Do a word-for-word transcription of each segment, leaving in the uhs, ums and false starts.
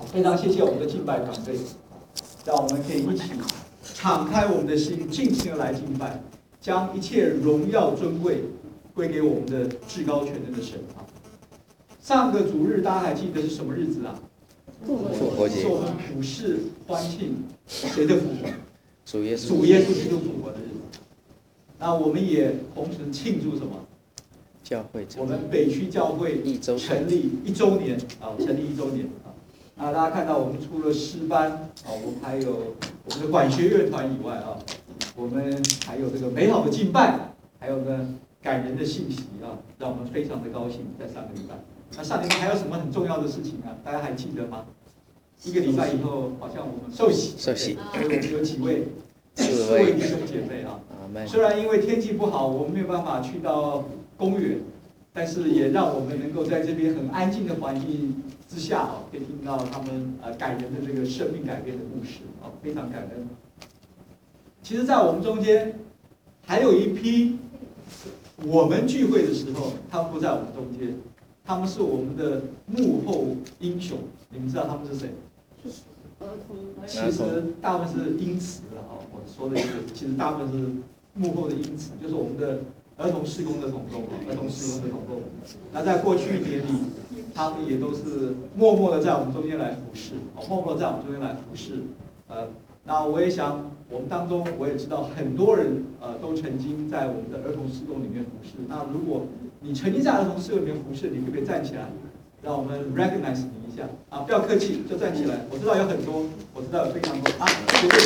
非常谢谢我们的敬拜团队，让我们可以一起敞开我们的心，尽情的来敬拜，将一切荣耀尊贵归给我们的至高全能的神啊！上个主日大家还记得是什么日子啊？ 复活节， 是我们普世欢庆谁的复活？ 主耶稣， 主耶稣基督复活的日子。那我们也同时庆祝什么？ 教会， 我们北区教会一周成立一周年啊，成立一周年啊。那大家看到我们除了诗班啊，我们还有我们的管弦乐团以外啊，我们还有这个美好的敬拜，还有呢感人的信息啊，让我们非常的高兴。在上个礼拜，那上礼拜还有什么很重要的事情啊？大家还记得吗？一个礼拜以后，好像我们受洗， 受洗， 所以我们有几位四位弟兄姐妹啊。虽然因为天气不好，我们没有办法去到公园，但是也让我们能够在这边很安静的环境之下啊，可以听到他们呃感人的这个生命改变的故事啊，非常感恩。其实，在我们中间还有一批我们聚会的时候，他们不在我们中间，他们是我们的幕后英雄。你们知道他们是谁？ 儿童， 其实大部分是因此了啊，我说的是，其实大部分是幕后的因此，就是我们的儿童事工的同工，儿童事工的同工。那在过去一年里，他们也都是默默的在我们中间来服侍，哦，默默的在我们中间来服侍。呃，那我也想，我们当中我也知道很多人呃都曾经在我们的儿童事工里面服侍。那如果你曾经在儿童事工里面服侍，你可不可以站起来，让我们 recognize 你一下啊？不要客气，就站起来。我知道有很多，我知道有非常多啊，绝对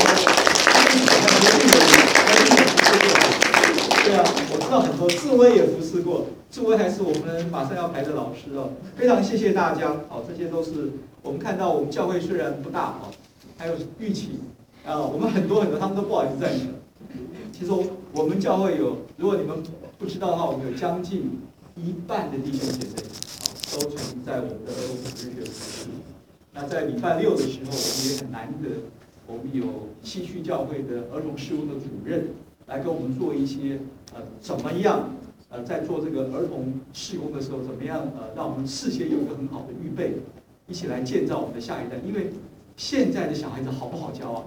对啊，我知道很多，志威也服侍过，志威还是我们马上要排的老师哦。非常谢谢大家，好，这些都是我们看到我们教会虽然不大哦，还有玉琪啊，我们很多很多，他们都不好意思站起来。其实我们教会有，如果你们不知道的话，我们有将近一半的弟兄姐妹，好，都曾经在我们的儿童主日学服侍。那在礼拜六的时候，我们也很难得，我们有西区教会的儿童事务的主任来跟我们做一些呃怎么样呃在做这个儿童事工的时候，怎么样呃让我们事先有一个很好的预备，一起来建造我们的下一代。因为现在的小孩子好不好教啊？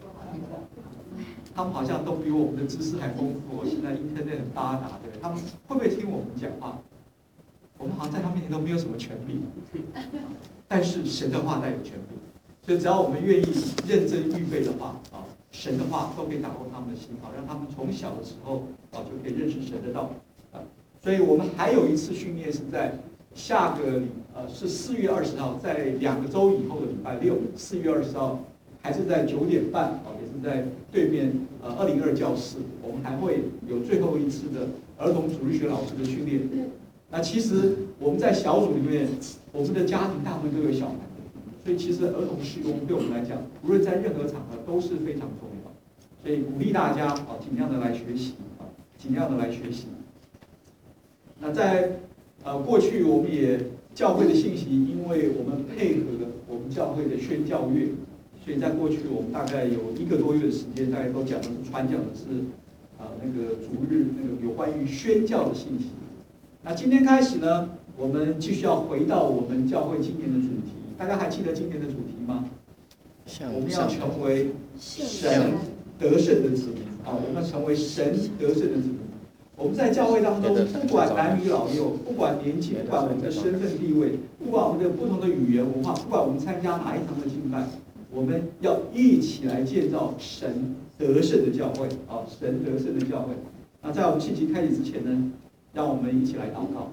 他们好像都比我们的知识还丰富。现在 internet 很发达，对不对？他们会不会听我们讲话？我们好像在他面前都没有什么权利，但是神的话带有权利，所以只要我们愿意认真预备的话啊，神的话都可以打动他们的心，好让他们从小的时候啊就可以认识神的道啊。所以我们还有一次训练是在下个礼呃是四月二十号，在两个周以后的礼拜六，四月二十号还是在九点半啊，也是在对面呃二零二教室，我们还会有最后一次的儿童主日学老师的训练。那其实我们在小组里面，我们的家庭大部分都有小孩，所以其实儿童事工对我们来讲，无论在任何场合都是非常重要。所以鼓励大家啊，尽量的来学习啊，尽量的来学习。那在呃过去我们也教会的信息，因为我们配合我们教会的宣教月，所以在过去我们大概有一个多月的时间，大概都讲的是传讲的是啊、呃、那个主日那个有关于宣教的信息。那今天开始呢，我们继续要回到我们教会今年的主题。大家还记得今年的主题吗？我们要成为神得胜的子民啊！我们要成为神得胜的子民。我们在教会当中，不管男女老幼，不管年纪，不管我们的身份地位，不管我们的不同的语言文化，不管我们参加哪一堂的敬拜，我们要一起来建造神得胜的教会啊！神得胜的教会。那在我们信息开始之前呢，让我们一起来祷告。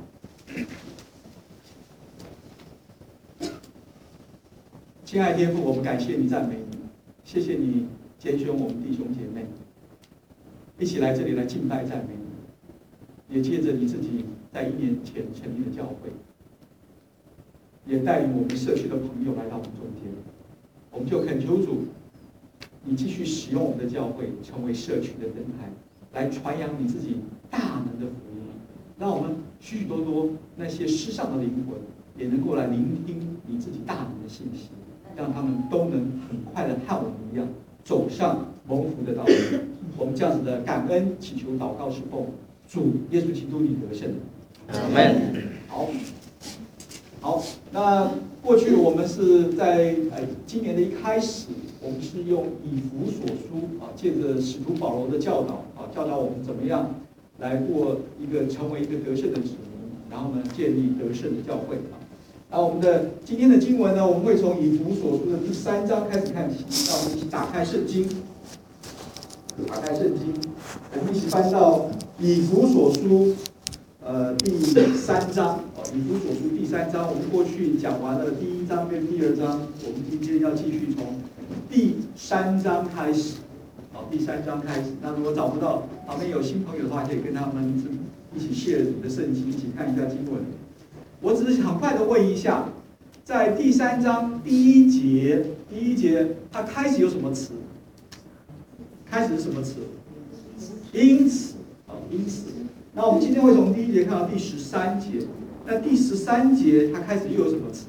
亲爱的天父，我们感谢你，赞美你，谢谢你拣选我们弟兄姐妹，一起来这里来敬拜赞美你，也借着你自己在一年前成立的教会，也带领我们社区的朋友来到我们中间，我们就恳求主，你继续使用我们的教会，成为社区的灯台，来传扬你自己大能的福音，让我们许许多多那些失丧的灵魂也能够来聆听你自己大能的信息，让他们都能很快的和我们一样走上蒙福的道路。我们这样子的感恩祈求祷告是奉主耶稣基督你得胜。 阿门。 好， 好，那过去我们是在呃今年的一开始，我们是用以弗所书啊，借着使徒保罗的教导啊，教导我们怎么样来过一个成为一个得胜的子民，然后呢建立得胜的教会啊。那我们的今天的经文呢，我们会从以弗所书的第三章开始看起，那我们一起打开圣经，打开圣经，我们一起翻到以弗所书。呃，第三章哦，以弗所书第三章，我们过去讲完了第一章跟第二章，我们今天要继续从第三章开始，好，第三章开始。那如果找不到，旁边有新朋友的话，可以跟他们一起 share 你的圣经，一起看一下经文。我只是很快的问一下，在第三章第一节，第一节它开始有什么词？开始是什么词？因此，啊，因此。那我们今天会从第一节看到第十三节，那第十三节它开始又有什么词？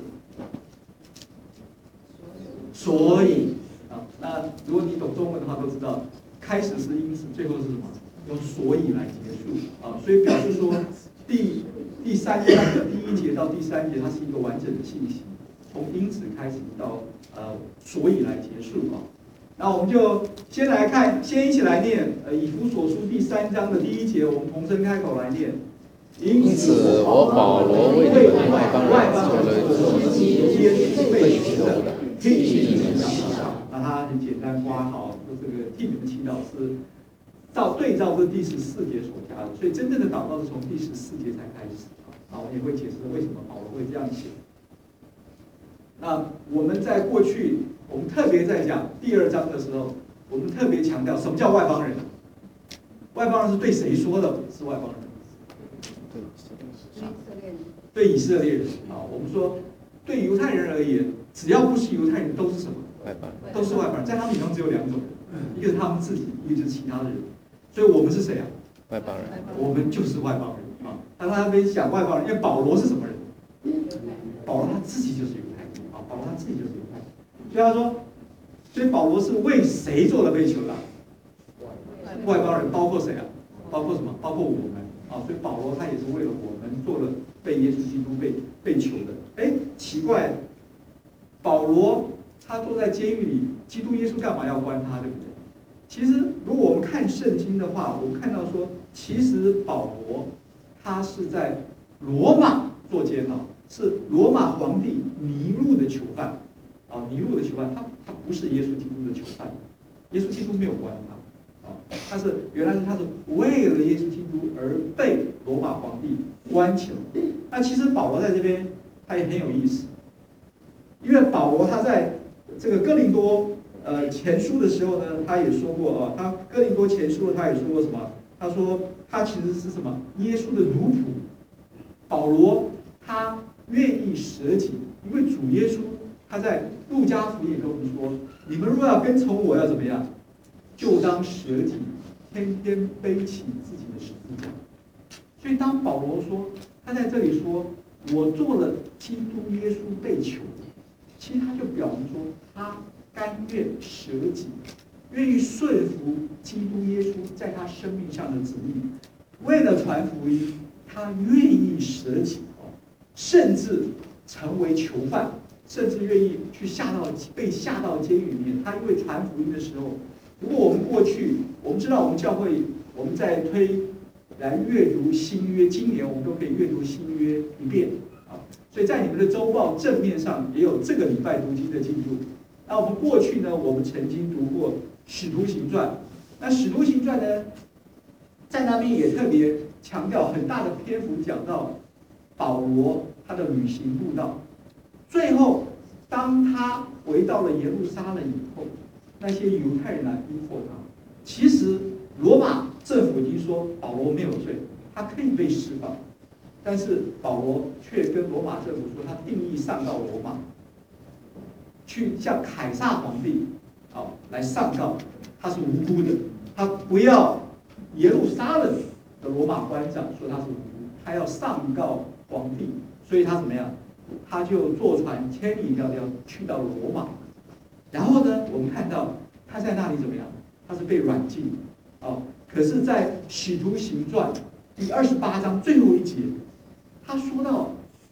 所以啊，那如果你懂中文的话，都知道开始是因此，最后是什么？用所以来结束啊，所以表示说第第三章的第一节到第三节，它是一个完整的信息，从因此开始到呃所以来结束啊。那我们就先来看，先一起来念，呃，以弗所书第三章的第一节，我们同声开口来念。 因此，我保罗为你们外邦人做了耶稣被取的，替你们祈祷。那他很简单括号，说这个替你们祈祷是照对照这第十四节所加的，所以真正的祷告是从第十四节才开始啊。我也会解释为什么保罗会这样写。那我们在过去。我们特别在讲第二章的时候，我们特别强调什么叫外邦人？外邦人是对谁说的？是外邦人？对以色列人啊。我们说，对犹太人而言，只要不是犹太人，都是什么？ 外邦人。 都是外邦人。在他们里面只有两种，一个是他们自己，一个就是其他的人。所以我们是谁啊？ 外邦人。 我们就是外邦人啊。他那边讲外邦人，因为保罗是什么人？保罗他自己就是犹太人啊。保罗他自己就是犹太人。所以他说，所以保罗是为谁做了被囚的？外邦人，包括谁啊？包括什么？包括我们啊！所以保罗他也是为了我们做了被耶稣基督被被囚的。哎，奇怪，保罗他坐在监狱里，基督耶稣干嘛要关他，对不对？其实如果我们看圣经的话，我们看到说，其实保罗他是在罗马做监牢，是罗马皇帝尼禄的囚犯。啊，尼禄的囚犯，他他不是耶稣基督的囚犯，耶稣基督没有关他，啊，他是原来是他是为了耶稣基督而被罗马皇帝关起来。那其实保罗在这边他也很有意思，因为保罗他在这个哥林多呃前书的时候呢，他也说过啊，他哥林多前书他也说过什么？他说他其实是什么？耶稣的奴仆。保罗他愿意舍己，因为主耶稣。他在路加福音跟我们说：“你们若要跟从我，要怎么样？就当舍己，天天背起自己的十字架。”所以当保罗说他在这里说“我做了基督耶稣被囚”，其实他就表明说他甘愿舍己，愿意顺服基督耶稣在他生命上的旨意，为了传福音，他愿意舍己哦，甚至成为囚犯。甚至愿意去下到被下到监狱里面。他因为传福音的时候，如果我们过去，我们知道我们教会我们在推来阅读新约，今年我们都可以阅读新约一遍啊。所以在你们的周报正面上也有这个礼拜读经的记录。那我们过去呢，我们曾经读过《使徒行传》，那《使徒行传》呢，在那边也特别强调很大的篇幅讲到保罗他的旅行布道。最后，当他回到了耶路撒冷以后，那些犹太人来逼迫他。其实罗马政府已经说保罗没有罪，他可以被释放，但是保罗却跟罗马政府说，他定义上告罗马，去向凯撒皇帝啊来上告他是无辜的，他不要耶路撒冷的罗马官长说他是无辜，他要上告皇帝，所以他怎么样？他就坐船千里迢迢去到罗马，然后呢，我们看到他在那里怎么样？他是被软禁，哦，可是，在《使徒行传》第二十八章最后一节，他说到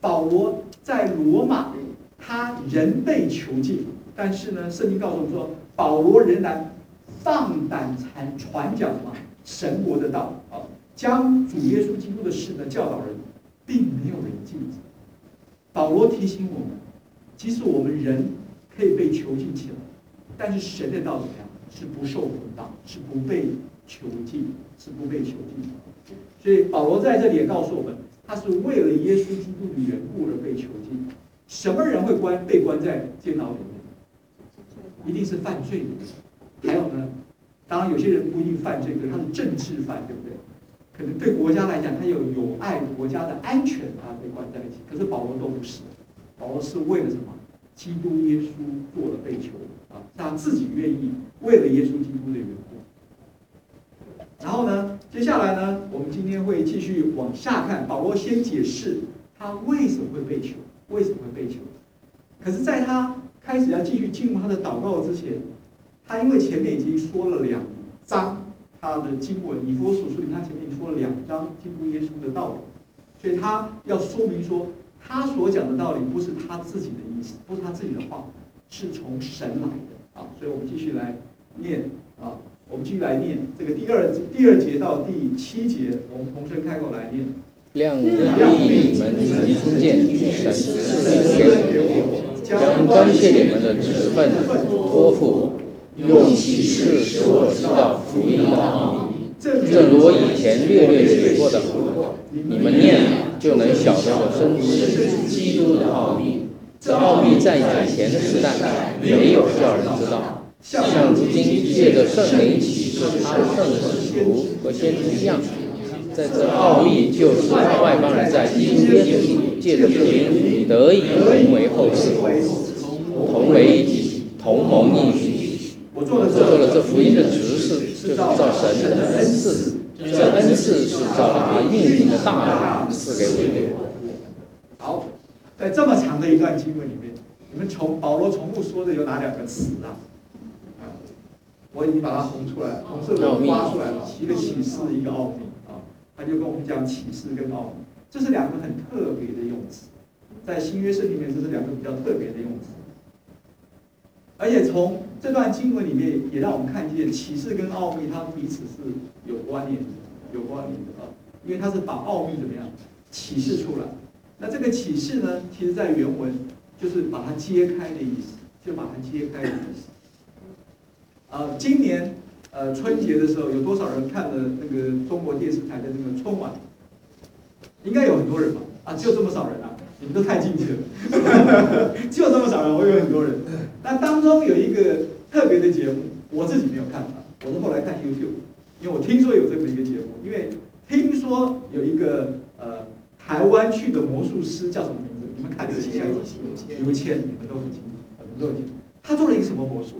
保罗在罗马，他人被囚禁，但是呢，圣经告诉我们说，保罗仍然放胆传传讲什么神国的道啊，将主耶稣基督的事呢教导人，并没有人禁止。保罗提醒我们，即使我们人可以被囚禁起来，但是神的道怎么样？是不受捆绑，是不被囚禁，是不被囚禁的。所以保罗在这里也告诉我们，他是为了耶稣基督的缘故而被囚禁。什么人会关被关在监牢里面？一定是犯罪的人。还有呢，当然有些人不一定犯罪，可是他是政治犯，对不对？可能对国家来讲，他有有爱国家的安全，他被关在一起。可是保罗都不是，保罗是为了什么？基督耶稣做了被囚啊，他自己愿意为了耶稣基督的缘故。然后呢，接下来呢，我们今天会继续往下看。保罗先解释他为什么会被囚，为什么会被囚。可是，在他开始要继续进入他的祷告之前，他因为前面已经说了两章他的经文，以弗所书里他前面已经说了两章基督耶稣的道理，所以他要说明说，他所讲的道理不是他自己的意思，不是他自己的话，是从神来的啊。所以我们继续来念啊。我们继续来念这个第二第二节到第七节，我们同声开口来念。 亮你们能听见神赐给我，将关切你们的职分托付，用启示使我知道福音的奥秘。正如我以前略略写过的，你们念了就能晓得我深知基督的奥秘。这奥秘在以前的时代没有叫人知道。像如今借着圣灵启示他的圣使徒和先知一样，在这奥秘就是外邦人在基督耶稣里借着福音得以同为后嗣，同为一体，同蒙应许。我做了这福音的执事，就是照神的恩赐，这恩赐是照他应许的大能赐给我的。 好，在这么长的一段经文里面，你们从保罗重复说的有哪两个词啊？我已经把它红出来，红色的刮出来了，一个启示，一个奥秘啊。他就跟我们讲启示跟奥秘，这是两个很特别的用词，在新约圣经里面，这是两个比较特别的用词。而且从这段经文里面，也让我们看见启示跟奥秘，它彼此是有关联的，有关联的啊。因为它是把奥秘怎么样启示出来。那这个启示呢，其实在原文就是把它揭开的意思，就把它揭开的意思。呃，今年呃春节的时候，有多少人看了那个中国电视台的那个春晚？应该有很多人吧？啊，只有这么少人啊！你们都太进去了，只有这么少人，我有很多人。那当中有一个特别的节目，我自己没有看啊，我是后来看 YouTube， 因为我听说有这么一个节目，因为听说有一个呃台湾去的魔术师叫什么名字？你们看得起来？刘谦，你们都很清楚，你们都很清楚。他做了一个什么魔术？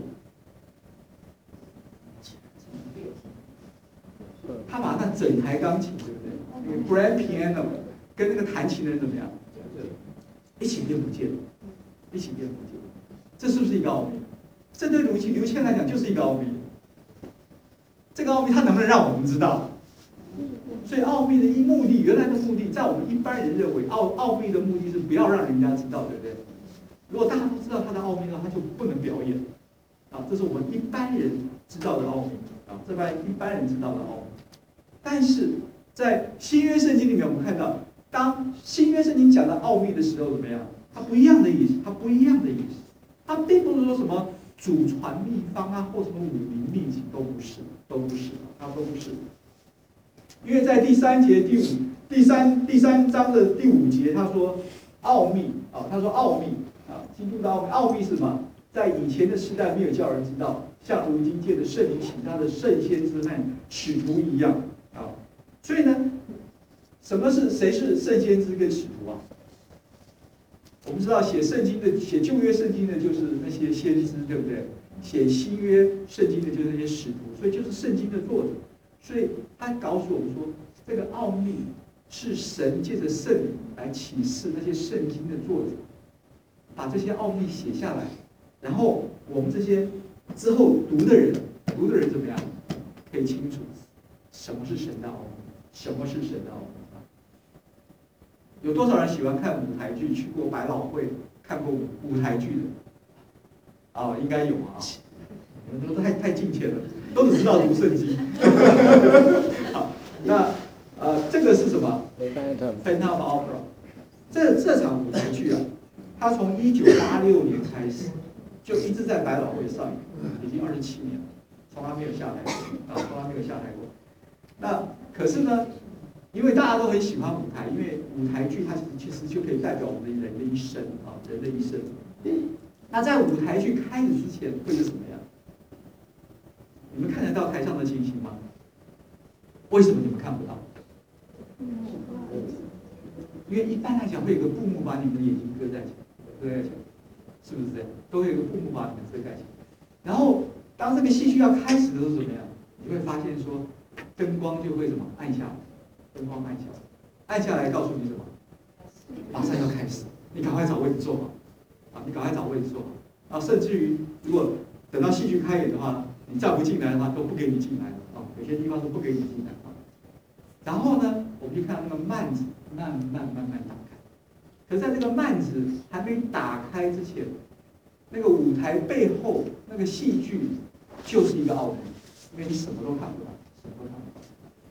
他把那整台钢琴，对不对？那个 grand piano 跟那个弹琴的人怎么样？一起变不见了，一起变不见了。这是不是一个奥秘？这对刘谦刘谦来讲就是一个奥秘。这个奥秘他能不能让我们知道？所以奥秘的一目的，原来的目的，在我们一般人认为，奥奥秘的目的是不要让人家知道，对不对？如果大家都知道他的奥秘的话，他就不能表演。啊，这是我们一般人知道的奥秘啊，这般一般人知道的奥秘。但是在新约圣经里面，我们看到，当新约圣经讲到奥秘的时候，怎么样？它不一样的意思，它不一样的意思。它并不是说什么祖传秘方啊，或什么武林秘籍，都不是，都不是，它都不是。因为在第三节、第五、第三、第三章的第五节，他说奥秘啊，他说奥秘啊，基督的奥秘，奥秘是什么？在以前的时代没有叫人知道，像如今借着圣灵请他的圣先知和使徒一样啊。所以呢，什么是谁是圣先知跟使徒啊？我们知道写圣经的、写旧约圣经的，就是那些先知，对不对？写新约圣经的，就是那些使徒，所以就是圣经的作者。所以他告诉我们说，这个奥秘是神借着圣灵来启示那些圣经的作者，把这些奥秘写下来，然后我们这些之后读的人，读的人怎么样？可以清楚什么是神的奥秘，什么是神的奥秘。 有多少人喜欢看舞台剧？去过百老汇看过舞台剧的？啊，应该有啊。你们都太太近前了，都只知道读圣经。好，那呃，这个是什么 ？Phantom Opera。这这场舞台剧啊，它从一九八六年开始，就一直在百老汇上演，已经二十七年了，从来没有下台过啊，从来没有下台过。那可是呢，因为大家都很喜欢舞台，因为舞台剧它其实就可以代表我们的人的一生啊，人的一生。那在舞台剧开始之前会是什么样？你们看得到台上的情形吗？为什么你们看不到？因为一般来讲会有个布幕把你们的眼睛遮在起来，遮在起来，是不是这样？都会有个布幕把你们遮盖起来。然后当这个戏剧要开始的时候怎么样？你会发现说，灯光就会什么暗下来，灯光暗下来，暗下来告诉你什么？马上要开始，你赶快找位置坐好，啊，你赶快找位置坐好。啊，甚至于如果等到戏剧开演的话，你再不进来的话，都不给你进来了啊。有些地方是不给你进来啊。然后呢，我们就看那个幔子慢慢慢慢打开。可是在这个幔子还没打开之前，那个舞台背后那个戏剧就是一个奥秘，因为你什么都看不到，什么都看不到。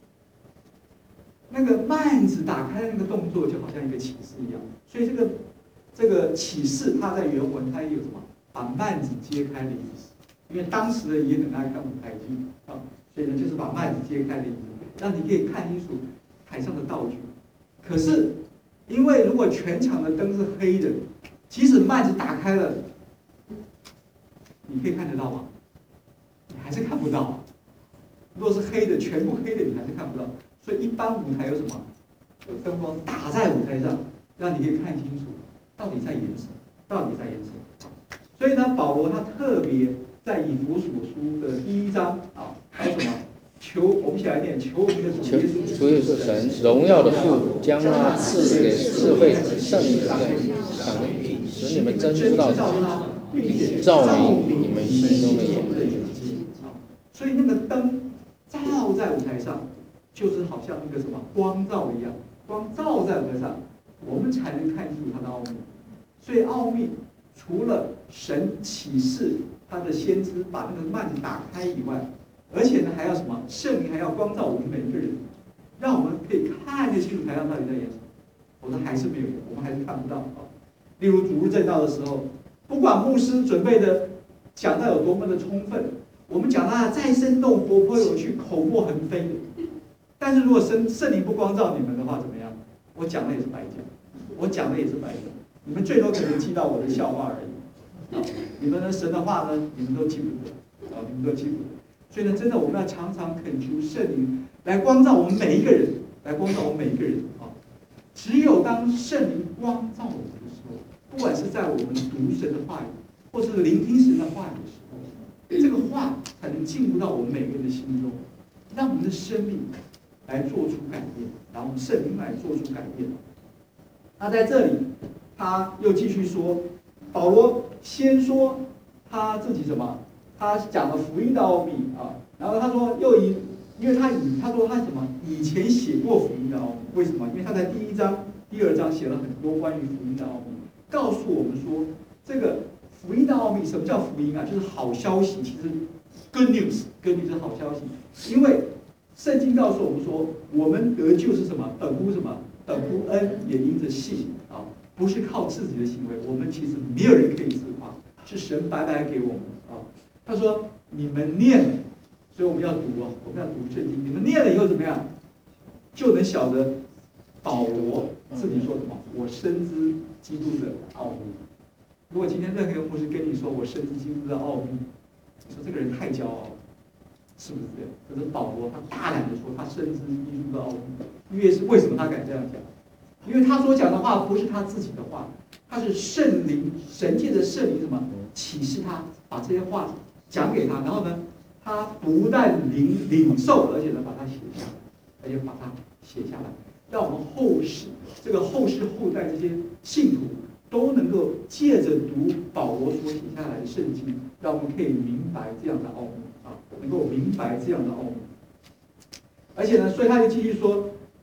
那个幔子打开的那个动作就好像一个启示一样，所以这个这个启示它在原文它也有什么？把幔子揭开的意思。因为当时的人也很爱看舞台剧啊，所以呢就是把幔子揭开的意思，让你可以看清楚台上的道具。可是因为如果全场的灯是黑的，即使幔子打开了，你可以看得到吗？你还是看不到啊。如果是黑的，全部黑的，你还是看不到。所以一般舞台有什么？有灯光打在舞台上，让你可以看清楚到底在演什么，到底在演什么。所以呢，保罗他特别在以弗所书的第一章啊，还有什么？求我们一起来念：求我们的主耶稣， 主耶稣神荣耀的父，将他赐给智慧圣灵的赏品，使你们真知道他，并照明你们心中的眼睛。 所以那个灯照在舞台上，就是好像那个什么光照一样，光照在舞台上，我们才能看清楚它的奥秘。所以奥秘除了神启示他的先知把那个幔子打开以外，而且呢还要什么？圣灵还要光照我们每一个人，让我们可以看得清楚台上到底在演什么。我们还是没有，我们还是看不到啊。例如主日正道的时候，不管牧师准备的讲道有多么的充分，我们讲到再生动、活泼有趣、口沫横飞的，但是如果圣圣灵不光照你们的话，怎么样？我讲的也是白讲，我讲的也是白讲，你们最多可能记到我的笑话而已。啊，你们的神的话呢，你们都记不得，啊，你们都记不得。所以呢，真的我们要常常恳求圣灵来光照我们每一个人，来光照我们每一个人啊。只有当圣灵光照我们的时候，不管是在我们读神的话语，或是聆听神的话语的时候，这个话才能进入到我们每个人的心中，让我们的生命来做出改变，然后圣灵来做出改变。那在这里，他又继续说，保罗先说他自己什么？他讲了福音的奥秘啊，然后他说又以，因为他以他说他什么以前写过福音的奥秘，为什么？因为他在第一章、第二章写了很多关于福音的奥秘，告诉我们说这个福音的奥秘，什么叫福音啊？就是好消息，其实 good news，good news 是好消息，因为圣经告诉我们说，我们得救是什么？本乎什么？本乎恩，也因着信啊，不是靠自己的行为，我们其实没有人可以自夸，是神白白给我们啊。他说：“你们念了，所以我们要读啊，我们要读圣经。你们念了以后怎么样，就能晓得保罗自己说什么？我深知基督的奥秘。如果今天任何一个牧师跟你说我深知基督的奥秘，你说这个人太骄傲了，是不是这样？可是保罗他大胆的说他深知基督的奥秘，因为是为什么他敢这样讲？因为他所讲的话不是他自己的话，他是圣灵神界的圣灵什么启示他，把这些话讲给他，然后呢，他不但领领受，而且呢，把它写下来，而且把它写下来，让我们后世这个后世后代这些信徒都能够借着读保罗所写下来的圣经，让我们可以明白这样的奥秘啊，能够明白这样的奥秘。而且呢，所以他就继续说，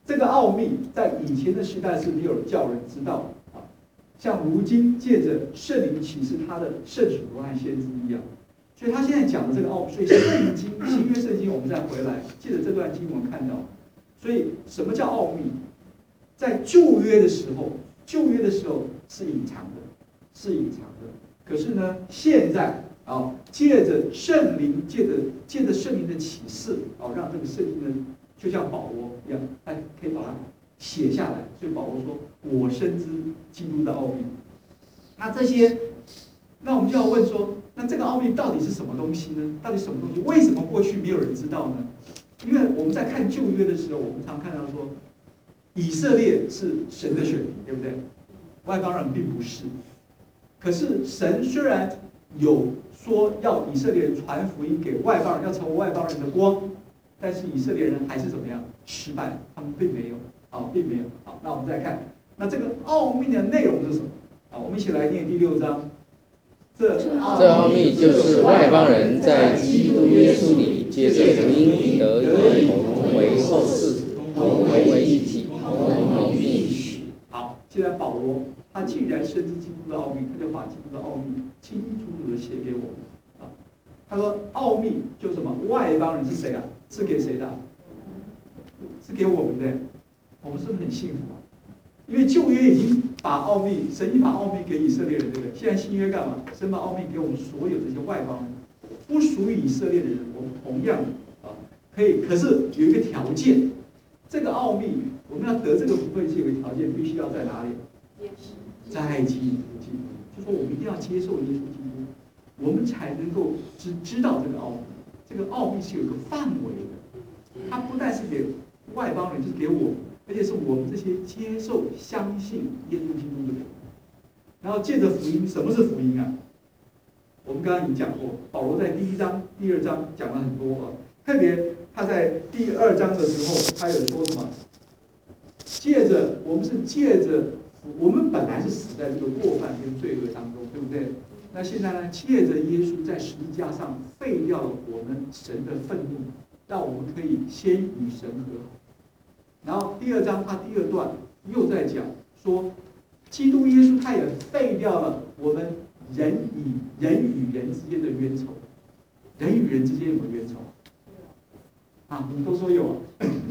这个奥秘在以前的时代是没有叫人知道啊，像如今借着圣灵启示他的圣属和先知一样。所以他现在讲的这个奥秘，所以圣经新约圣经我们再回来，借着这段经文看到，所以什么叫奥秘？在旧约的时候，旧约的时候是隐藏的，是隐藏的。可是呢，现在啊，借着圣灵，借着借着圣灵的启示，啊，让这个圣经呢，就像保罗一样，哎，可以把它写下来。所以保罗说：“我深知基督的奥秘。”那这些，那我们就要问说，那这个奥秘到底是什么东西呢？到底什么东西？为什么过去没有人知道呢？因为我们在看旧约的时候，我们常看到说，以色列是神的选民，对不对？外邦人并不是。可是神虽然有说要以色列人传福音给外邦人，要成为外邦人的光，但是以色列人还是怎么样失败？他们并没有，啊，并没有。好，那我们再看，那这个奥秘的内容是什么？啊，我们一起来念第六章。这这奥秘就是外邦人在基督耶稣里借着福音得以同为后嗣，同为一体，同蒙应许。 好，现在保罗他既然深知基督的奥秘，他就把基督的奥秘清清楚楚的写给我们。啊，他说奥秘就是什么？外邦人是谁啊？是给谁的？是给我们的。我们是不是很幸福啊？因为旧约已经把奥秘，神已经把奥秘给以色列人，对不对？现在新约干嘛？神把奥秘给我们所有这些外邦人，不属于以色列的人，我们同样啊可以。可是有一个条件，这个奥秘我们要得这个福分，是有一个条件，必须要在哪里？在基督基督，就说我们一定要接受耶稣基督，我们才能够知知道这个奥秘。这个奥秘是有一个范围的，它不但是给外邦人，就是给我们。而且是我们这些接受、相信耶稣基督的人，然后借着福音，什么是福音啊？我们刚刚已经讲过，保罗在第一章、第二章讲了很多啊，特别他在第二章的时候，他有说什么？借着我们是借着，我们本来是死在这个过犯跟罪恶当中，对不对？那现在呢，借着耶稣在十字架上废掉了我们神的愤怒，让我们可以先与神和好。然后第二章，他第二段又在讲说，基督耶稣他也废掉了我们人与人与人之间的冤仇。人与人之间有没有冤仇？啊，你们都说有啊。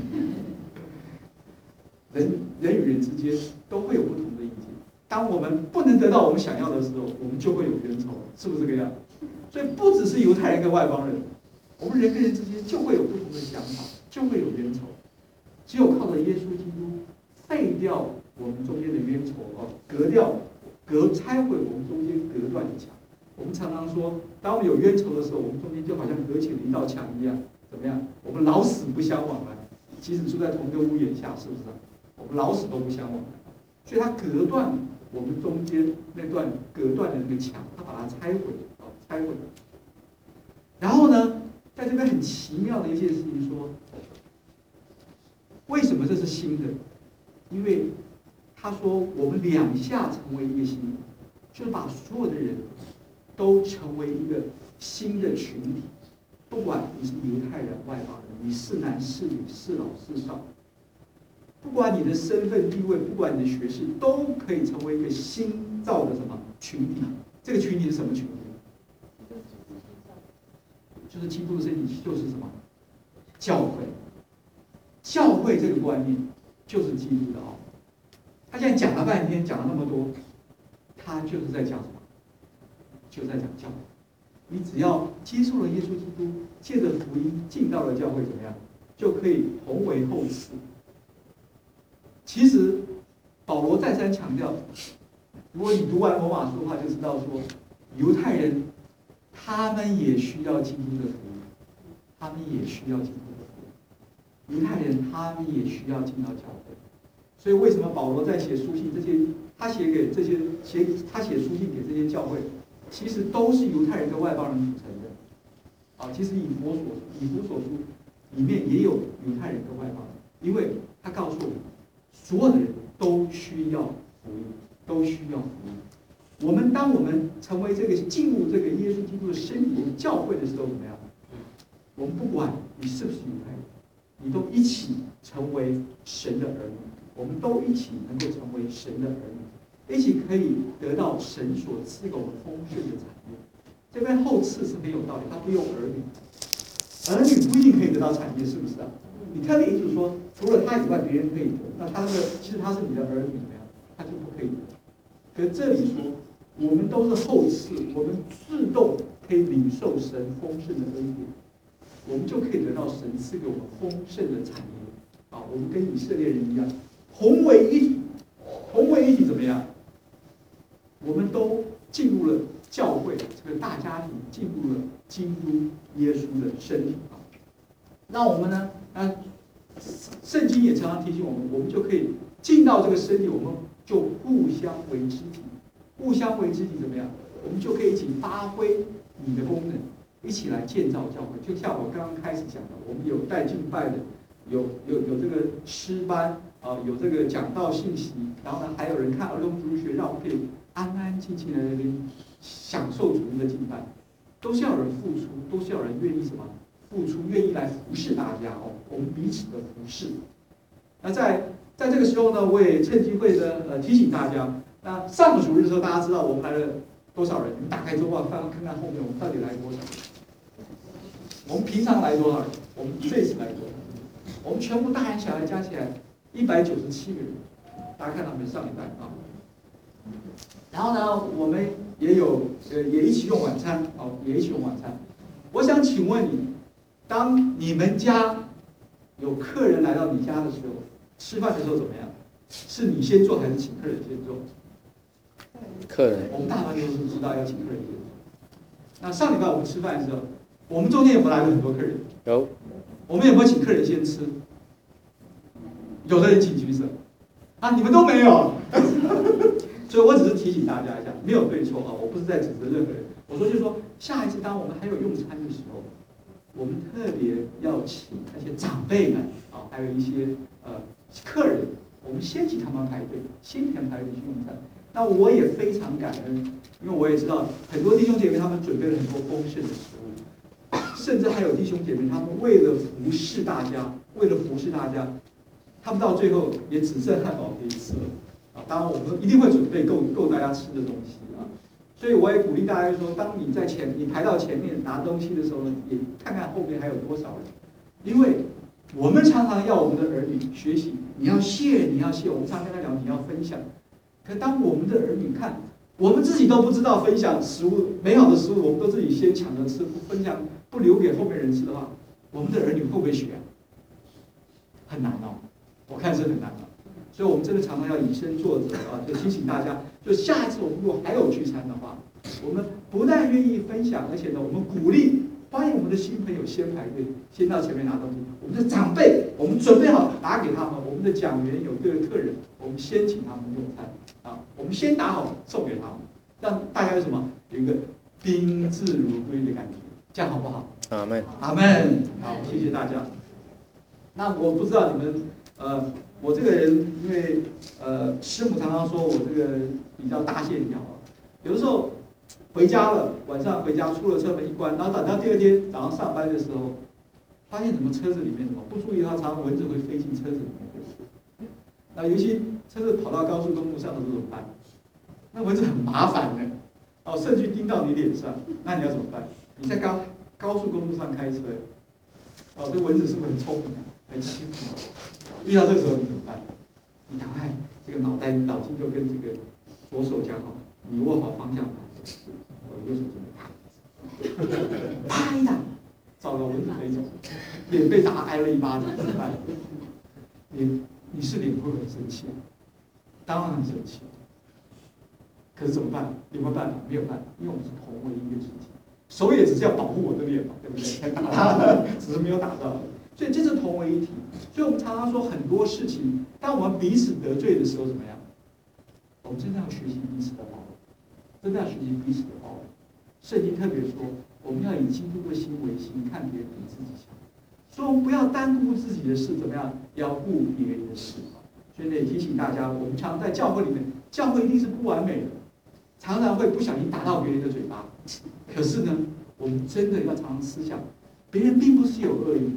人人与人之间都会有不同的意见。当我们不能得到我们想要的时候，我们就会有冤仇，是不是这个样？所以不只是犹太人跟外邦人，我们人跟人之间就会有不同的想法，就会有冤仇。只有靠着耶稣基督废掉我们中间的冤仇啊，隔掉、隔拆毁我们中间隔断的墙。我们常常说，当我们有冤仇的时候，我们中间就好像隔起了一道墙一样，怎么样？我们老死不相往来，即使住在同一个屋檐下，是不是？我们老死都不相往来。所以它隔断我们中间那段隔断的那个墙，它把它拆毁啊，拆毁。然后呢，在这边很奇妙的一件事情说。为什么这是新的？因为他说我们两下成为一个新的，就是把所有的人都成为一个新的群体，不管你是犹太人、外邦人，你是男是女、是老是少，不管你的身份地位，不管你的学识，都可以成为一个新造的什么群体？这个群体是什么群体？就是基督的身体，就是什么？教会。教会这个观念就是基督的奥秘。他现在讲了半天，讲了那么多，他就是在讲什么？就在讲教会。你只要接受了耶稣基督，借着福音进到了教会，怎么样？就可以同为后嗣。其实保罗再三强调，如果你读完罗马书的话，就知道说，犹太人他们也需要基督的福音，他们也需要基督的福音。犹太人他们也需要进到教会，所以为什么保罗在写书信，这些他写给这些写他写书信给这些教会，其实都是犹太人跟外邦人组成的。啊，其实以弗所以弗所书里面也有犹太人跟外邦人，因为他告诉我们，所有的人都需要福音，都需要福音。我们当我们成为这个进入这个耶稣基督的身体教会的时候，怎么样？我们不管你是不是犹太人。 你都一起成为神的儿女，我们都一起能够成为神的儿女，一起可以得到神所赐给我们丰盛的产业。这边后赐是很有道理，他不用儿女，儿女不一定可以得到产业，是不是啊？你特别一直说，除了他以外，别人可以得，那他那个其实他是你的儿女，怎么样？他就不可以得。可是这里说，我们都是后赐，我们自动可以领受神丰盛的恩典，我们就可以得到神赐给我们丰盛的产业。啊，我们跟以色列人一样，同为一体，同为一体怎么样？我们都进入了教会这个大家庭，进入了基督耶稣的身体啊。那我们呢？啊，圣经也常常提醒我们，我们就可以进到这个身体，我们就互相为肢体，互相为肢体怎么样？我们就可以一起发挥你的功能，一起来建造教会。就像我刚刚开始讲的，我们有带敬拜的，有有有这个诗班啊、呃，有这个讲道信息，然后呢，还有人看儿童主日学，让我们可以安安静静的那边享受主日的敬拜，都是要有人付出，都是要有人愿意什么？付出，愿意来服侍大家哦，我们彼此的服侍。那在在这个时候呢，我也趁机会呢，呃，提醒大家。那上个主日的时候，大家知道我们来了多少人？你们打开周报翻看看后面，我们到底来多少人？我们平常来多少人？我们这次来多少人？我们全部大人小孩加起来一百九十七个人。大家看到没？上礼拜啊。然后呢，我们也有呃，也一起用晚餐哦，也一起用晚餐。我想请问你。当你们家有客人来到你家的时候，吃饭的时候怎么样？是你先做还是请客人先做？ 客人。 我们大部分都是知道要请客人先做。那上礼拜我们吃饭的时候，我们中间有没有来了很多客人？ 有。 我们有没有请客人先吃？有的人请举手。啊，你们都没有。所以我只是提醒大家一下，没有对错啊，我不是在指责任何人。我说就是说，下一次当我们还有用餐的时候。我们特别要请那些长辈们啊，还有一些呃客人，我们先请他们排队，先前排队去用餐。那我也非常感恩，因为我也知道很多弟兄姐妹他们准备了很多丰盛的食物，甚至还有弟兄姐妹他们为了服侍大家，为了服侍大家，他们到最后也只剩汉堡可以吃了啊。当然，我们一定会准备够够大家吃的东西啊。所以我也鼓励大家说，当你在前，你排到前面拿东西的时候呢，也看看后面还有多少人，因为我们常常要我们的儿女学习，你要谢，你要谢，我们常常跟他聊，你要分享。可当我们的儿女看，我们自己都不知道分享食物，美好的食物，我们都自己先抢着吃，不分享，不留给后面人吃的话，我们的儿女会不会学啊？很难哦，我看是很难的。所以我们真的常常要以身作则啊，就提醒大家，就下一次我们如果还有聚餐的话，我们不但愿意分享，而且呢，我们鼓励欢迎我们的新朋友先排队，先到前面拿东西。我们的长辈，我们准备好拿给他们；我们的讲员有各个客人，我们先请他们用餐啊，我们先打好送给他们，让大家有什么有一个宾至如归的感觉，这样好不好？ 阿门， 阿门。好，谢谢大家。那我不知道你们呃。我这个人，因为呃，师母常常说我这个比较大线条啊，有的时候回家了，晚上回家出了车门一关，然后等到第二天早上上班的时候，发现怎么车子里面怎么不注意的话，常常蚊子会飞进车子里面。那尤其车子跑到高速公路上的时候怎么办？那蚊子很麻烦的，哦，甚至叮到你脸上，那你要怎么办？你在高高速公路上开车，哦，这蚊子是不是很聪明啊？很辛苦。遇到这个时候你怎么办？你赶快这个脑袋脑筋就跟这个左手讲好，你握好方向盘，我右手这边啪，啪一打，糟糕，蚊子飞走，脸被打挨了一巴掌，怎么办？你你是脸会很生气，当然很生气。可是怎么办？有没有办法？没有办法，因为我们是同为一个肢体，手也只是要保护我的脸嘛，对不对？才打他，只是没有打到。所以这是同为一体。所以我们常常说很多事情，当我们彼此得罪的时候，怎么样？我们真的要学习彼此的包容，真的要学习彼此的包容。圣经特别说，我们要以基督的心为心，看别人比自己强。所以我们不要单顾自己的事，怎么样？要顾别人的事。所以呢，也提醒大家，我们常常在教会里面，教会一定是不完美的，常常会不小心打到别人的嘴巴。可是呢，我们真的要常常思想，别人并不是有恶意，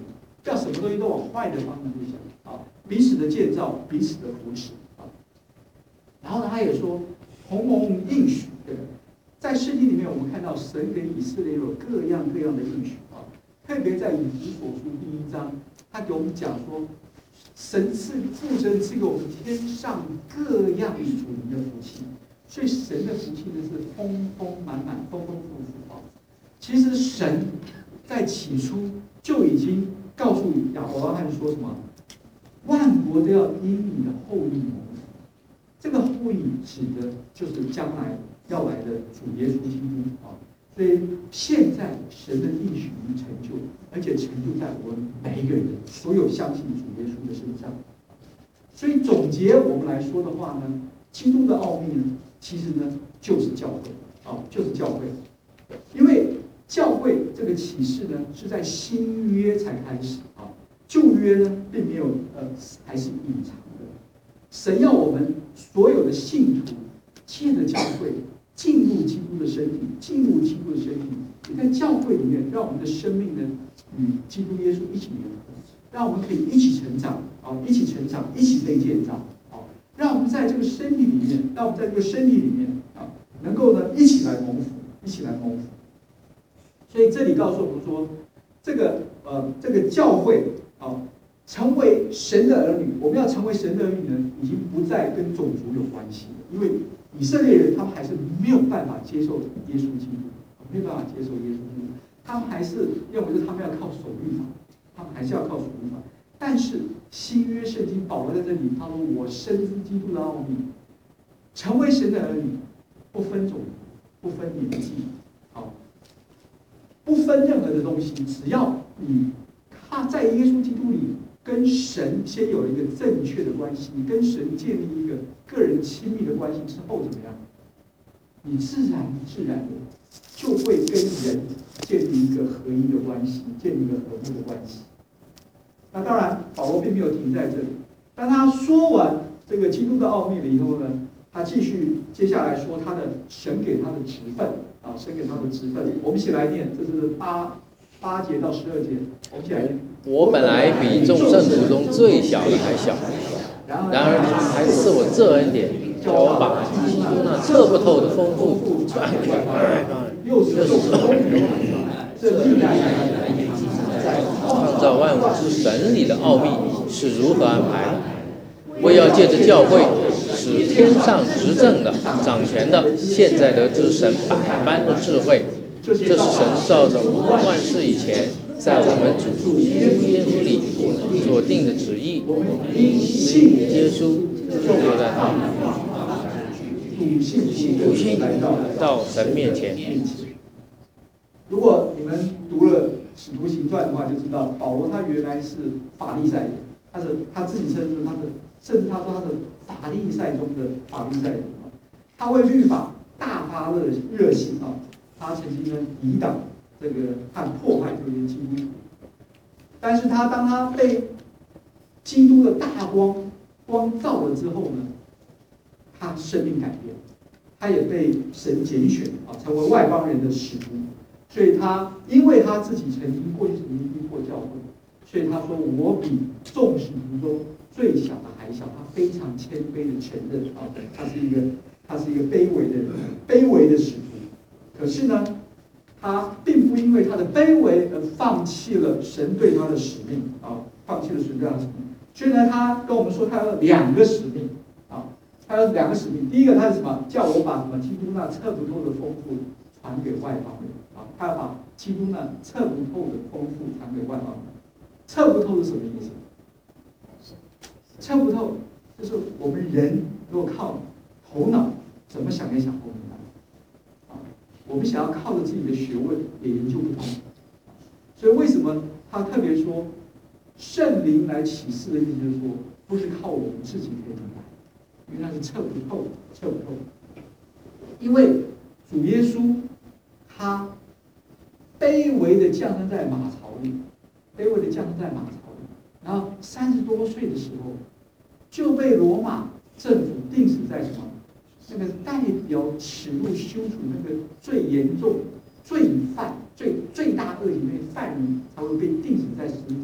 不要什么东西都往坏的方向去想啊，彼此的建造，彼此的扶持啊。然后呢，他也说同盟应许，对不对？在圣经里面，我们看到神给以色列有各样各样的应许啊，特别在以弗所书第一章，他给我们讲说，神赐父神赐给我们天上各样属灵的福气，所以神的福气呢是丰丰满满、丰丰富富啊。其实神在起初就已经告诉亚伯拉罕说什么？万国都要因你的后裔蒙福。这个后裔指的就是将来要来的主耶稣基督啊。所以现在神的应许已经成就，而且成就在我们每一个人所有相信主耶稣的身上。所以总结我们来说的话呢，基督的奥秘呢，其实呢就是教会啊，就是教会。因为教会这个启示呢是在新约才开始啊，旧约呢并没有呃还是隐藏的。神要我们所有的信徒借着教会进入基督的身体，进入基督的身体，也在教会里面，让我们的生命呢与基督耶稣一起联合，让我们可以一起成长啊，一起成长，一起被建造啊，让我们在这个身体里面，让我们在这个身体里面啊，能够呢一起来蒙福，一起来蒙福。所以这里告诉我们说，这个呃这个教会啊，成为神的儿女，我们要成为神的儿女呢，已经不再跟种族有关系了，因为以色列人他们还是没有办法接受耶稣基督，没有办法接受耶稣基督，他们还是认为是他们要靠守律法，他们还是要靠守律法。但是新约圣经保罗在这里他说：“我深知基督的奥秘，成为神的儿女，不分种族，不分年纪，好。”不分任何的东西，只要你他在耶稣基督里跟神先有一个正确的关系，你跟神建立一个个人亲密的关系之后，怎么样？你自然自然的就会跟人建立一个合一的关系，建立一个和睦的关系。那当然，保罗并没有停在这里。当他说完这个基督的奥秘了以后呢，他继续接下来说他的神给他的职分。啊，神给他的职分，我们一起来念，这是八八节到十二节，我们一起来念。 我本来比众圣徒中最小的还小，然而他还赐我这恩典，叫我把基督那测不透的丰富传给外邦人，又是公平，这历代在创造万物之神里的奥秘是如何安排的。我也要借着教会，使天上执政的、掌权的，现在得知神百般的智慧。这是神照着万事以前，在我们主耶稣里所定的旨意。因信耶稣，就在他笃信到神面前。 如果你们读了《使徒行传》的话，就知道保罗他原来是法利赛人，他是他自己称之他的。甚至他说他是法利赛中的法利赛人，他为律法大发热热心啊，他曾经呢抵挡这个和迫害这些基督徒，但是他当他被基督的大光光照了之后呢，他生命改变，他也被神拣选啊，成为外邦人的使徒，所以他因为他自己曾经过去曾经经过教会，所以他说我比众使徒中最小的还小，他非常谦卑的承认啊，他是一个他是一个卑微的人，卑微的使徒。可是呢，他并不因为他的卑微而放弃了神对他的使命啊，放弃了神对他的使命。所以呢，他跟我们说他有两个使命啊，他有两个使命。第一个他是什么？叫我把什么基督那测不透的丰富传给外邦人啊，他要把基督那测不透的丰富传给外邦人。测不透是什么意思？测不透，就是我们人如果靠头脑怎么想也想不明白，啊，我们想要靠着自己的学问也研究不通，所以为什么他特别说圣灵来启示的意思就是说，不是靠我们自己可以明白，因为那是测不透，测不透。因为主耶稣他卑微的降生在马槽里，卑微的降生在马槽里，然后三十多岁的时候。就被罗马政府定死在什么？那个代表耻辱、羞辱那个最严重罪犯、最最大恶行那犯人，才会被定死在十字架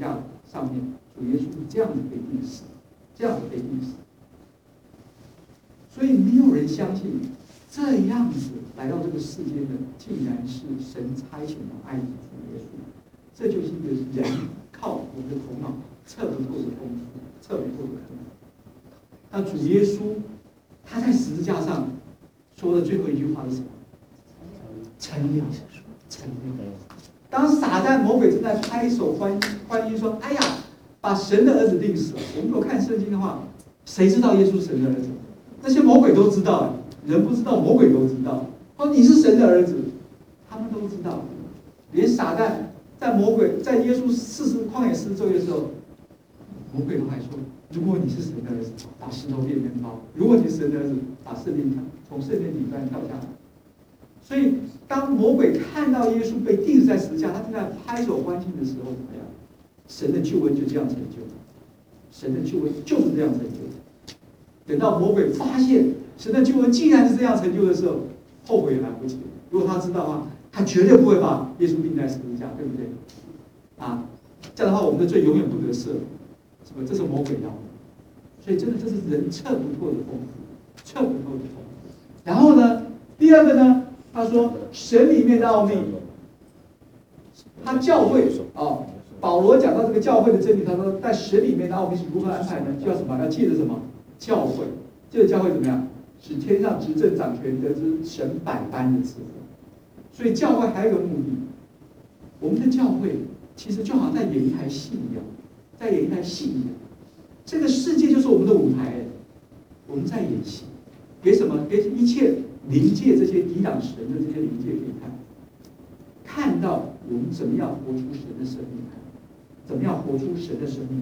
上面，主耶稣是这样子被钉死，这样子被钉死。所以没有人相信这样子来到这个世间的，竟然是神差遣的爱子主耶稣。这就是一个人靠我们的头脑测不透的功夫，测不透的功夫。那主耶稣他在十字架上说的最后一句话是什么？成了，成了。当撒旦魔鬼正在拍手欢欢欣说：“哎呀，把神的儿子钉死了。”我们如果看圣经的话，谁知道耶稣是神的儿子？那些魔鬼都知道，人不知道，魔鬼都知道。哦，你是神的儿子，他们都知道。连撒旦在魔鬼在耶稣四十旷野四十昼夜的时候，魔鬼都还说：“如果你是神的儿子，把石头变面包；如果你是神的儿子，把圣殿从圣殿顶端跳下来。”所以，当魔鬼看到耶稣被钉在十字架，他正在拍手欢庆的时候，怎么样？神的救恩就这样成就。神的救恩就是这样成就。等到魔鬼发现神的救恩竟然是这样成就的时候，后悔也来不及。如果他知道的话，他绝对不会把耶稣钉在十字架，对不对？啊，这样的话，我们的罪永远不得赦。什么？这是魔鬼要的。所以，真的这是人测不透的功夫，测不透的功夫。然后呢，第二个呢？他说：“神里面的奥秘，他教会哦，保罗讲到这个教会的真理，他说在神里面的奥秘是如何安排呢？就要什么？要借着什么？教会，借着教会怎么样？使天上执政掌权得知神百般的赐福。所以教会还有一个目的，我们的教会其实就好像在演一台戏一样，在演一台戏一样。这个世界就是我们的舞台，我们在演戏，给什么？给一切。”灵界这些抵挡神的这些灵界可以看，看到我们怎么样活出神的生命来，怎么样活出神的生命。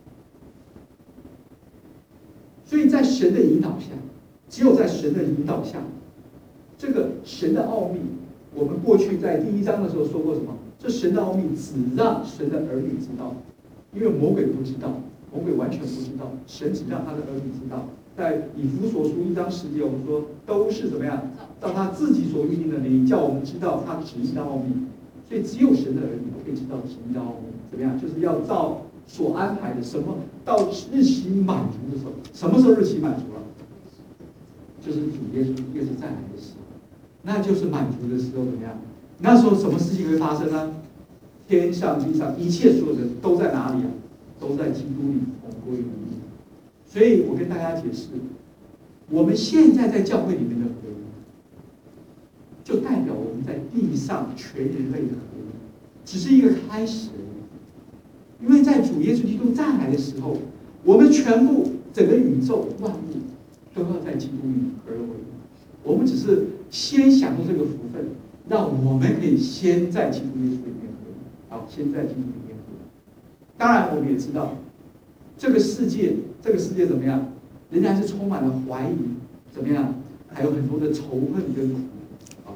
所以在神的引导下，只有在神的引导下，这个神的奥秘，我们过去在第一章的时候说过什么？这神的奥秘只让神的儿女知道，因为魔鬼不知道，魔鬼完全不知道，神只让他的儿女知道。在以弗所书一章十节，我们说都是怎么样？照他自己所预定的灵，叫我们知道他旨意的奥秘。所以只有神的儿女可以知道旨意的奥秘。怎么样？就是要照所安排的，什么到日期满足的时候，什么时候日期满足了？就是主耶稣耶稣再来的时候，那就是满足的时候。怎么样？那时候什么事情会发生呢？天上地上一切所有的都在哪里啊？都在基督里同归于一。所以我跟大家解释，我们现在在教会里面的合一，就代表我们在地上全人类的合一，只是一个开始而已。因为在主耶稣基督再来的时候，我们全部整个宇宙万物都要在基督里合而为一。我们只是先享受这个福分，让我们可以先在基督耶稣里面合一。好，先在基督里面合一。当然，我们也知道。这个世界，这个世界怎么样？仍然是充满了怀疑，怎么样？还有很多的仇恨跟苦。啊，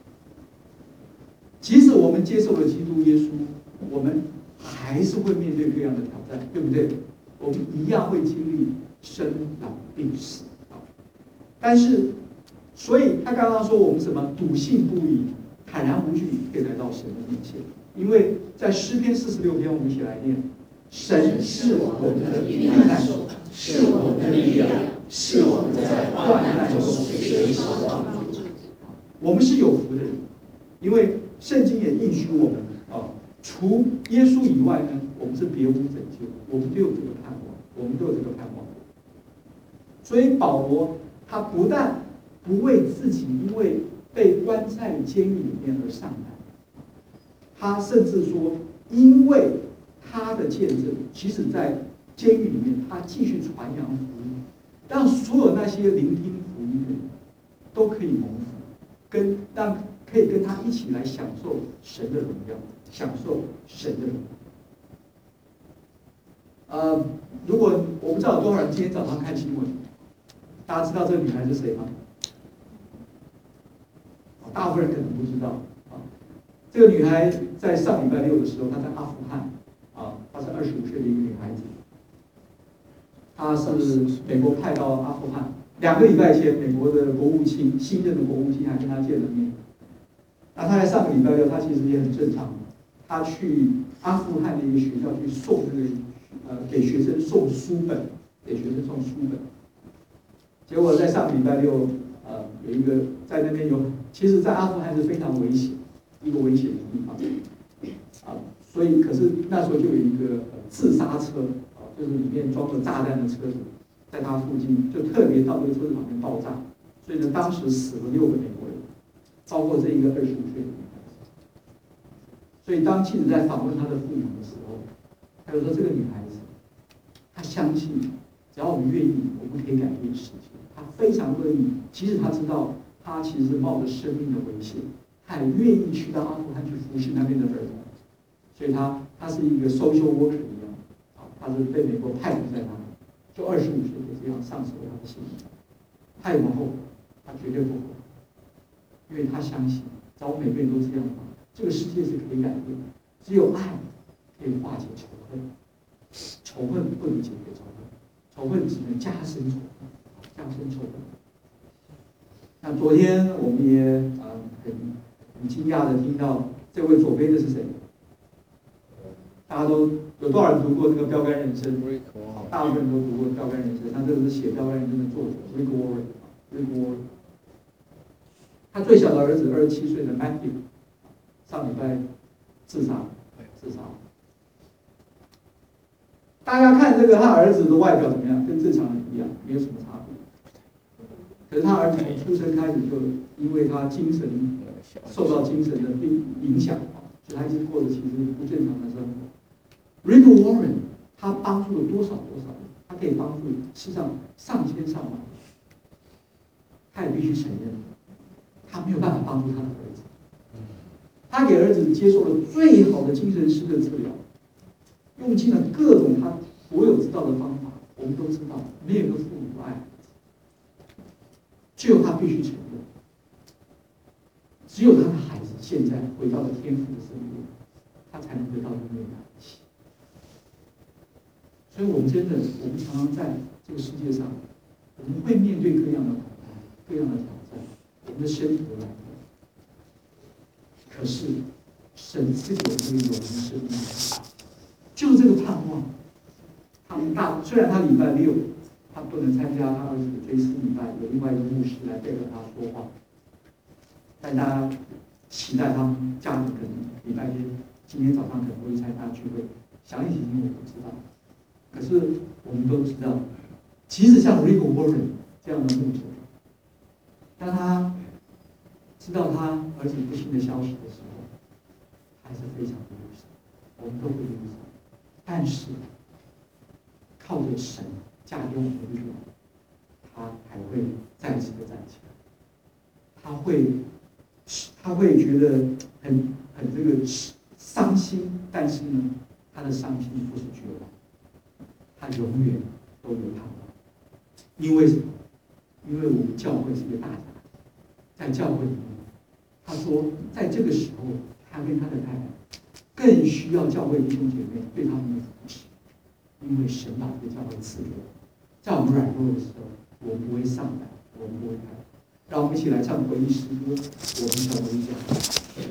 即使我们接受了基督耶稣，我们还是会面对各样的挑战，对不对？我们一样会经历生老病死。啊，但是，所以他刚刚说我们什么？笃信不疑，坦然无惧，可以来到神的面前。因为在诗篇四十六篇，我们一起来念。神是我们的避难所，是我们的力量，是我们在患难中随时帮助。我们是有福的人，因为圣经也应许我们啊，除耶稣以外呢，我们是别无拯救，我们都有这个盼望，我们都有这个盼望。所以保罗他不但不为自己因为被关在监狱里面而上难，他甚至说，因为他的见证，即使在监狱里面，他继续传扬福音，让所有那些聆听福音的人都可以蒙福，跟让可以跟他一起来享受神的荣耀，享受神的荣耀。呃，如果我不知道有多少人今天早上看新闻，大家知道这个女孩是谁吗？大部分人可能不知道啊。这个女孩在上礼拜六的时候，她在阿富汗。啊，她是二十五岁的一个女孩子，她是美国派到阿富汗。两个礼拜前，美国的国务卿新任的国务卿还跟她见了面。那她在上个礼拜六，她其实也很正常， 他去阿富汗的一个学校去送那个呃给学生送书本，给学生送书本。结果在上礼拜六，呃，有一个在那边有，其实，在阿富汗是非常危险，一个危险的地方。啊，所以可是那时候就有一个自杀车，啊，就是里面装了炸弹的车子，在他附近就特别到这个车子旁边爆炸，所以呢，当时死了六个美国人，包括这一个二十五岁的女孩子。所以当记者在访问他的父母的时候，他就说这个女孩子，她相信只要我们愿意，我们可以改变世界。她非常乐意，即使她知道她其实是冒着生命的危险，她也愿意去到阿富汗去服侍那边的儿童。所以她她是一个 social worker 一样，啊，她是被美国派驻在那里，就二十五岁就这样上手她的性命。她有没有后悔？她绝对不后悔，因为她相信，只要我们每个人都这样的话，这个世界是可以改变的。只有爱可以化解仇恨，仇恨不能解决仇恨，仇恨只能加深仇恨，加深仇恨。那昨天我们也啊很很惊讶的听到这位左边的是谁？大家都有多少人读过那个《标杆人生》？大部分人都读过《标杆人生》。他这个是写《标杆人生》的作者 Rick Warren，Rick Warren。他最小的儿子二十七岁的 Matthew， 上礼拜自杀，自杀。大家看这个他儿子的外表怎么样？跟正常人一样，没有什么差别。可是他儿子从出生开始就因为他精神受到精神的病影响，所以他一直过着其实不正常的生活。Rick Warren 他帮助了多少多少人？他可以帮助世上上千上万人。他也必须承认，他没有办法帮助他的儿子。他给儿子接受了最好的精神师的治疗，用尽了各种他所有知道的方法。我们都知道，没有一个父母不爱孩子，只有他必须承认，只有他的孩子现在回到了天父的身边，他才能得到永远的安息。所以，我们真的，我们常常在这个世界上，我们会面对各样的苦难、各样的挑战，我们的身体都来了。可是，神赐给我们这个永恒生命，就这个盼望。他们大虽然他礼拜六他不能参加他儿子的追思礼拜，有另外一个牧师来代表他说话，但大家期待他们家庭可能礼拜天今天早上可能会参加聚会，详细情形我不知道。可是我们都知道，即使像 Rick Warren 这样的牧者，当他知道他儿子不幸的消息的时候，还是非常的忧伤，我们都会忧伤。但是靠着神加给我们的力量，他还会再次的站起来。他会，他会觉得很很这个伤心，但是呢，他的伤心不是绝望，他永远都有盼望。因为什么？因为我们教会是一个大家，在教会里面，他说，在这个时候，他跟他的太太更需要教会弟兄姐妹对他们的扶持。因为神把这个教会赐给我们，在我们软弱的时候，我们不会上来，我们不会开。让我们一起来唱回忆诗歌，我们成为一家。